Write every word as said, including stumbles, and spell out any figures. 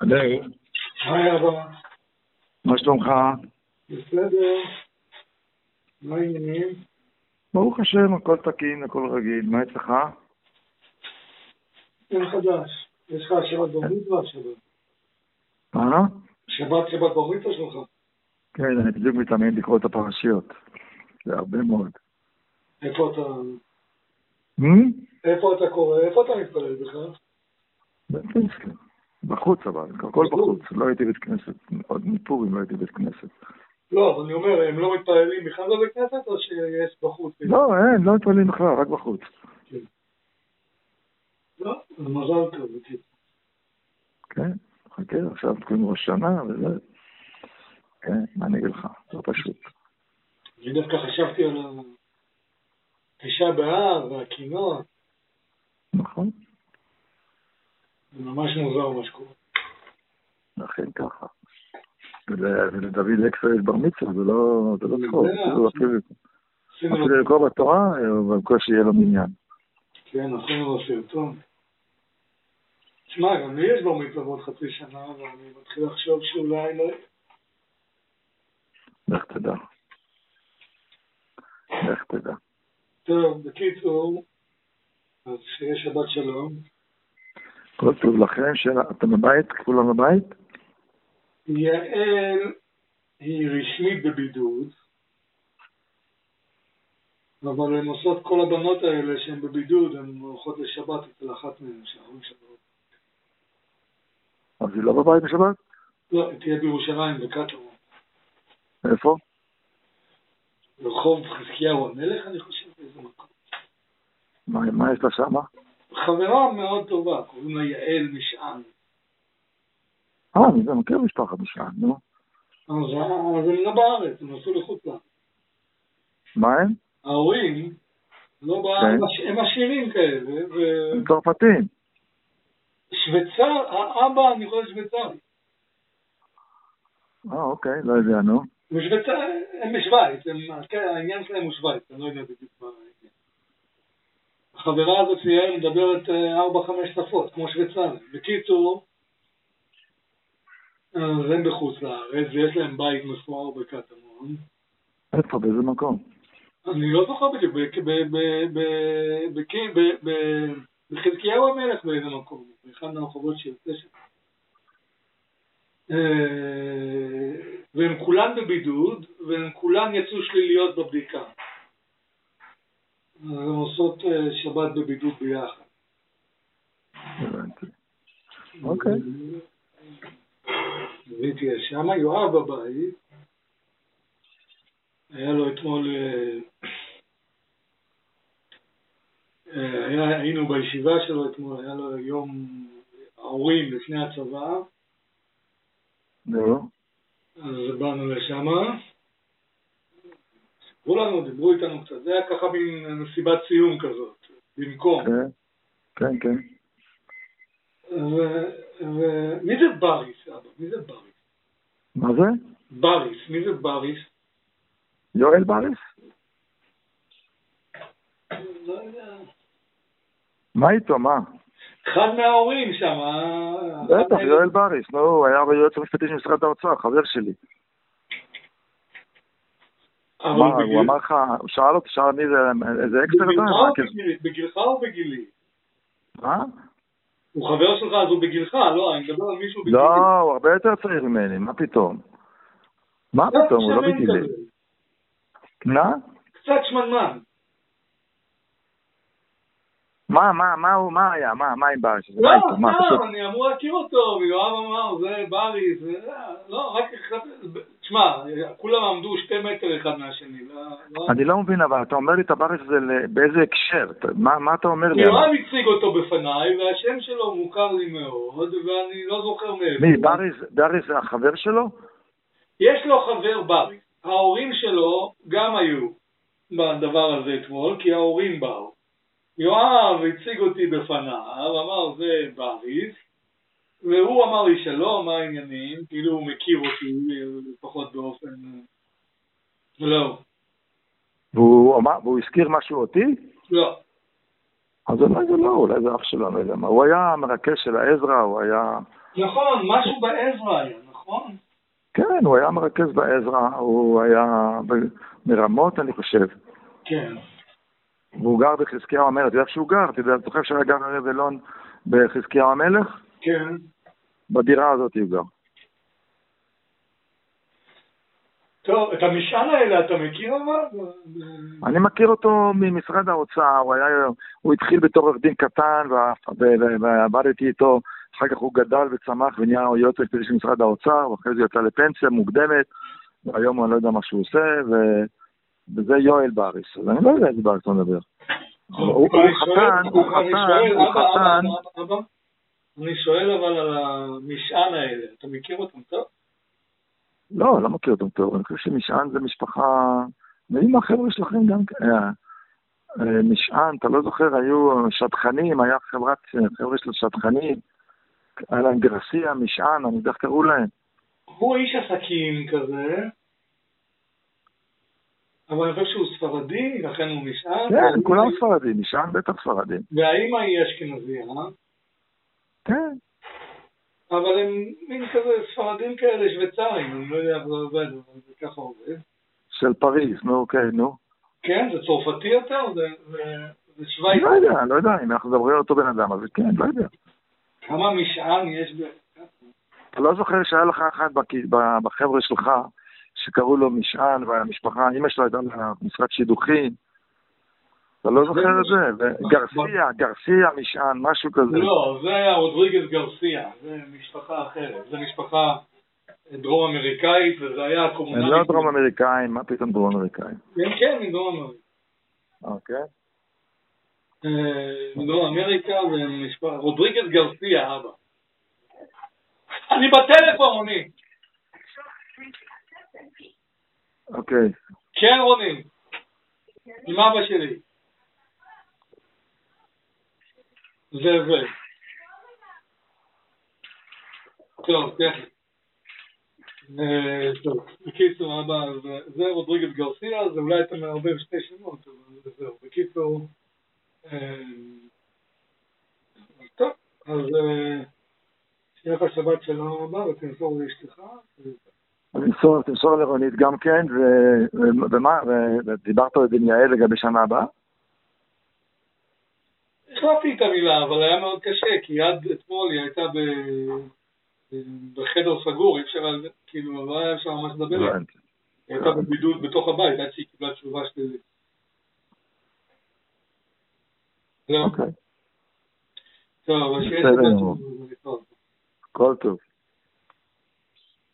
היי. היי אבא. מה שלומך? בסדר. מה העניינים? ברוך השם, הכל תקין, הכל רגיל. מה אצלך? אין חדש. יש לך שבת בר מצווה שבת? מה? שבת שבת בר מצווה שלך? כן, אני בדיוק מתאמן לקרוא את הפרשיות. זה הרבה מאוד. איפה אתה... Hmm? איפה אתה קורא? איפה אתה מתפלל בכלל? בפנסקה. בחוץ אבל, הכל בחוץ. לא הייתי בית כנסת. עוד מפורים לא הייתי בית כנסת. לא, אז אני אומר, הם לא מתפללים בכלל בבית כנסת או שיש בחוץ? לא, אין, לא מתפללים בכלל, רק בחוץ. כן. לא, אז מזל טוב. כן, חכה, עכשיו תקויים ראש שנה וזה. כן, מה אני אגיד לך? זה פשוט. אני דווקא חשבתי על התשעה באב והקינות. נכון. זה ממש מוזר מה שקורה. לכן ככה. ולדוד אקסר יש בר מצווה, זה לא צחוק. אפילו לקרוא בתורה, ובקושי יהיה לו מניין. כן, עשינו לו סרטון. תשמע, גם לי יש בר מצווה עוד חצי שנה, ואני מתחיל לחשוב שאולי לא... לך תדע. לך תדע. טוב, בקיצור, אז שיהיה שבת שלום. כל טוב לכם, אתם בבית? כולם בבית? יעל היא רשמית בבידוד, אבל הן עושות כל הבנות האלה שהן בבידוד, הן הולכות לשבת אצל אחת מהן, שההורים שלו. אז היא לא בבית בשבת? לא, היא תהיה בירושלים, בקטמון. איפה? ברחוב חזקיהו המלך, אני חושב, באיזה מקום. מה, מה יש לה שמה? חברה מאוד טובה, קוראים לה יעל משען. אה, אני גם מכיר משפחת משען, נו. אז הם לא בארץ, הם עשו לחוץ לה. מה הם? ההורים לא בארץ, הם עשירים כאלה. הם צרפתים. שוויצר, האבא אני חושב שוויצרי. אה, אוקיי, לא יודע, נו. משוויצר, הם משוויץ, העניין שלהם הוא שוויץ, אני לא יודע בדיוק מה העניין. החברה הזאת שיעל מדברת ארבע חמש שפות, כמו שוויצר. בקיצור, אז הם בחוץ לארץ, ויש להם בית מפואר בקטמון. איפה, באיזה מקום? אני לא זוכר בדיוק, בחזקיהו המלך באיזה מקום, באחד מהרחובות שיוצא שם. והם כולן בבידוד, והם כולן יצאו שליליות בבדיקה. הן עושות שבת בבידוד ביחד. הבנתי. אוקיי. והייתי שם, יואב בבית, היה לו אתמול, היה, היינו בישיבה שלו אתמול, היה לו יום ההורים לפני הצבא. נו. אז באנו לשם. סיפרו לנו, דיברו איתנו קצת, זה היה ככה מין מסיבת סיום כזאת, במקום. כן, כן, כן. ומי זה בריס, אבא? מי זה בריס? מה זה? בריס, מי זה בריס? יואל בריס? לא יודע. מה איתו, מה? אחד מההורים שם. בטח, יואל בריס, נו, הוא היה ביועץ המשפטי של משרד האוצר, חבר שלי. מה, הוא אמר לך, הוא שאל אותי, שאל מי זה, איזה אקסטר אתה? בגילך או בגילי? מה? הוא חבר שלך, אז הוא בגילך, לא, אני מדבר על מישהו בגילי. לא, הוא הרבה יותר צעיר ממני, מה פתאום? מה פתאום, הוא לא בגילי. מה? קצת שמנמן. מה, מה, מה הוא, מה היה, מה, מה עם בריס? לא, לא, אני אמור להכיר אותו, ויואב אמר, זה בריס, לא, רק, תשמע, כולם עמדו שתי מטר אחד מהשני. אני לא מבין, אבל אתה אומר לי את הבריס הזה באיזה הקשר, מה אתה אומר לי? יואב הציג אותו בפניי, והשם שלו מוכר לי מאוד, ואני לא זוכר מאיפה. מי, בריס זה החבר שלו? יש לו חבר בריס, ההורים שלו גם היו בדבר הזה אתמול, כי ההורים באו. יואב הציג אותי בפניו, אמר זה בריס, והוא אמר לי שלום, מה העניינים, כאילו הוא מכיר אותי, לפחות באופן... לא. והוא אמר, והוא הזכיר משהו אותי? לא. אז אולי זה לא, אולי זה אח שלו, לא יודע מה. הוא היה מרכז של העזרא, הוא היה נכון, משהו בעזרא היה, נכון? כן, הוא היה מרכז בעזרא, הוא היה מרמות, אני חושב. כן. והוא גר בחזקיהו המלך, אתה יודע שהוא גר? אתה יודע, אתה חושב שהיה גר רב אלון בחזקיהו המלך? כן. בדירה הזאת הוא גר. טוב, את המשען האלה אתה מכיר אבל? אני מכיר אותו ממשרד האוצר, הוא, היה, הוא התחיל בתור עורך דין קטן, ועבדתי איתו, אחר כך הוא גדל וצמח ונהיה יועץ משפטי של משרד האוצר, ואחרי זה יצא לפנסיה מוקדמת, והיום אני לא יודע מה שהוא עושה, ו... וזה יואל בריס, אז אני לא יודע איזה בריס הוא מדבר. הוא חתן, הוא חתן, הוא חתן. אני שואל אבל על המשען האלה, אתה מכיר אותם טוב? לא, לא מכיר אותם טוב, אני חושב שמשען זה משפחה, ואם החבר'ה שלכם גם כן, משען, אתה לא זוכר, היו שטחנים, היה חברת, חבר'ה של שטחנים, היה להם גרסיה, משען, אני יודע איך קראו להם. הוא איש עסקים כזה, אבל אני חושב שהוא ספרדי, לכן הוא משען. כן, כולם ספרדים, משען בטח ספרדים. והאמא היא אשכנזייה. כן. אבל הם מין כזה ספרדים כאלה, שוויצרים, אני לא יודע איך זה עובד, אבל זה ככה עובד. של פריז, נו, אוקיי, נו. כן, זה צרפתי יותר, זה, זה, זה שוויץ. לא יודע, לא יודע, אם אנחנו מדברים על אותו בן אדם, אז כן, לא יודע. כמה משען יש ב... אתה לא זוכר שהיה לך אחד בחבר'ה שלך, שקראו לו משען, והמשפחה, אמא שלו הייתה למשרד שידוכים, אתה לא זוכר את זה? גרסיה, גרסיה, משען, משהו כזה. לא, זה היה רודריגז גרסיה, זה משפחה אחרת, זה משפחה דרום אמריקאית, וזה היה קומונלית. הם לא דרום אמריקאים, מה פתאום דרום אמריקאים? כן, כן, מדרום אמריקה. אוקיי. מדרום אמריקה, ומשפחה, רודריגז גרסיה, אבא. אני בטלפון, רוני. אוקיי. כן, רוני. עם אבא שלי. זה זה. טוב, כן. טוב, בקיצור, אבא, זה רודריגז גרסיה, זה אולי אתה מערבב שתי שמות, אבל זהו, בקיצור. טוב, אז שיהיה לך שבת שלום הבא, ותמסור לאשתך. תמסור לרונית גם כן, ומה, ודיברת על דניאל לגבי שנה הבאה? החלפתי את המילה, אבל היה מאוד קשה, כי עד אתמול היא הייתה בחדר סגור, אי אפשר, כאילו, לא היה אפשר ממש לדבר. היא הייתה בבידוד בתוך הבית, עד שהיא קיבלה תשובה שלילית. זהו. אוקיי. טוב, אבל שיש את זה. כל טוב.